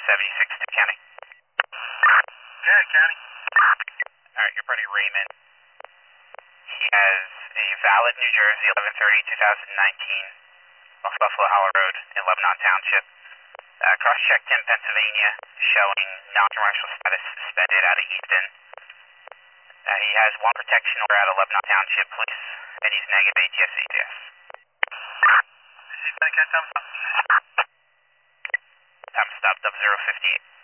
76 to County. Yeah, County. Alright, your buddy Raymond. He has a valid New Jersey 11/30/2019 off Buffalo Hollow Road in Lebanon Township. Cross-checked in Pennsylvania, showing non-commercial status suspended out of Easton. He has one protection order out of Lebanon Township Police, and he's negative ATS-CTS. Is he going to catch time stop? Time stop, 0058.